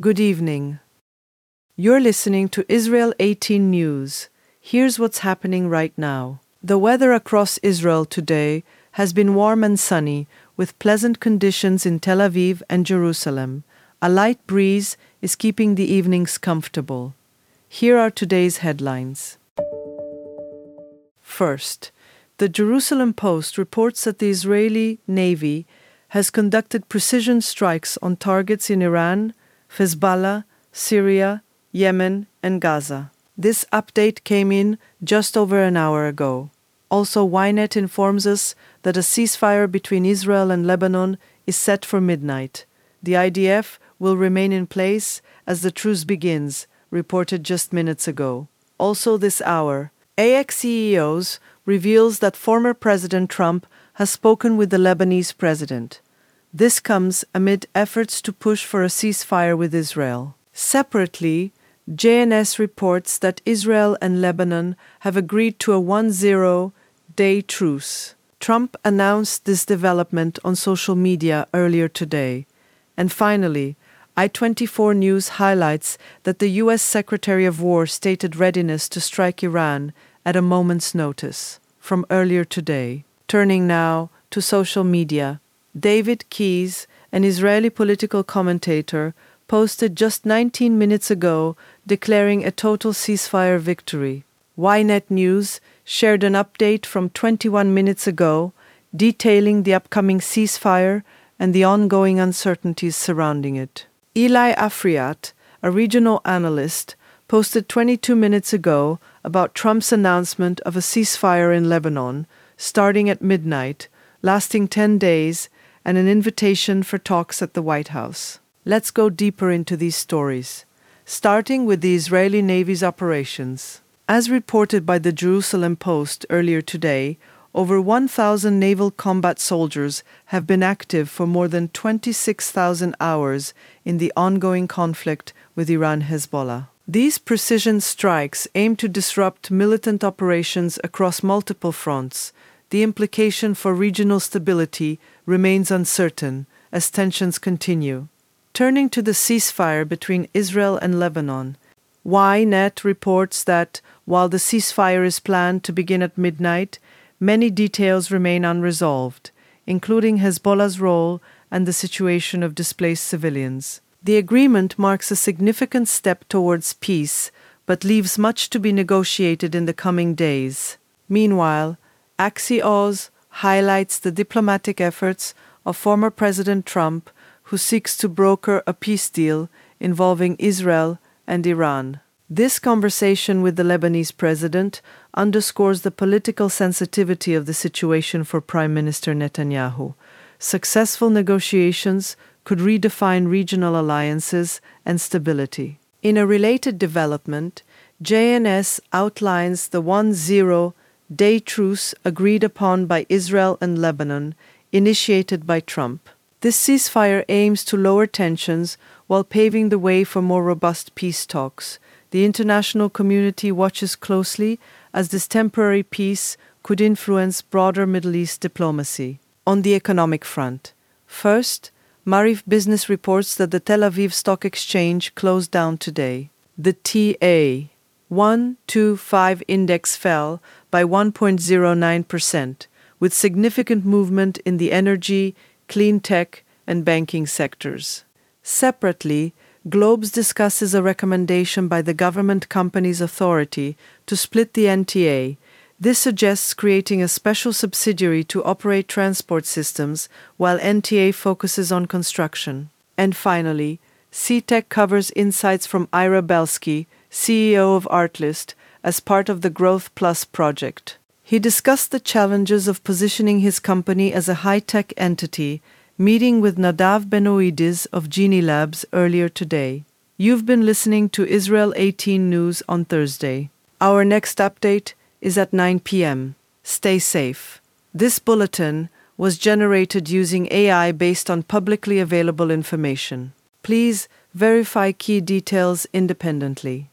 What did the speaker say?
Good evening. You're listening to Israel 18 News. Here's what's happening right now. The weather across Israel today has been warm and sunny, with pleasant conditions in Tel Aviv and Jerusalem. A light breeze is keeping the evenings comfortable. Here are today's headlines. First, the Jerusalem Post reports that the Israeli Navy has conducted precision strikes on targets in Iran, Hezbollah, Syria, Yemen, and Gaza. This update came in just over an hour ago. Also, Ynet informs us that a ceasefire between Israel and Lebanon is set for midnight. The IDF will remain in place as the truce begins, reported just minutes ago. Also this hour, AX-CEOs reveals that former President Trump has spoken with the Lebanese president. This comes amid efforts to push for a ceasefire with Israel. Separately, JNS reports that Israel and Lebanon have agreed to a 10-day truce. Trump announced this development on social media earlier today. And finally, I-24 News highlights that the U.S. Secretary of War stated readiness to strike Iran at a moment's notice. From earlier today. Turning now to social media. David Keyes, an Israeli political commentator, posted just 19 minutes ago declaring a total ceasefire victory. Ynet News shared an update from 21 minutes ago detailing the upcoming ceasefire and the ongoing uncertainties surrounding it. Eli Afriat, a regional analyst, posted 22 minutes ago about Trump's announcement of a ceasefire in Lebanon, starting at midnight, lasting 10 days, and an invitation for talks at the White House. Let's go deeper into these stories, starting with the Israeli Navy's operations. As reported by the Jerusalem Post earlier today, over 1,000 naval combat soldiers have been active for more than 26,000 hours in the ongoing conflict with Iran-Hezbollah. These precision strikes aim to disrupt militant operations across multiple fronts. The implication for regional stability remains uncertain as tensions continue. Turning to the ceasefire between Israel and Lebanon, Ynet reports that while the ceasefire is planned to begin at midnight, many details remain unresolved, including Hezbollah's role and the situation of displaced civilians. The agreement marks a significant step towards peace, but leaves much to be negotiated in the coming days. Meanwhile, Axios highlights the diplomatic efforts of former President Trump, who seeks to broker a peace deal involving Israel and Iran. This conversation with the Lebanese president underscores the political sensitivity of the situation for Prime Minister Netanyahu. Successful negotiations could redefine regional alliances and stability. In a related development, JNS outlines the 10-day truce agreed upon by Israel and Lebanon, initiated by Trump. This ceasefire aims to lower tensions while paving the way for more robust peace talks. The international community watches closely as this temporary peace could influence broader Middle East diplomacy. On the economic front, first, Maariv Business reports that the Tel Aviv Stock Exchange closed down today. The TA 125 index fell by 1.09%, with significant movement in the energy, clean tech, and banking sectors. Separately, Globes discusses a recommendation by the Government Companies Authority to split the NTA. This suggests creating a special subsidiary to operate transport systems, while NTA focuses on construction. And finally, CTech covers insights from Ira Belsky, CEO of Artlist, as part of the Growth Plus project. He discussed the challenges of positioning his company as a high-tech entity, meeting with Nadav Benoides of Genie Labs earlier today. You've been listening to Israel 18 News on Thursday. Our next update is at 9 p.m. Stay safe. This bulletin was generated using AI based on publicly available information. Please verify key details independently.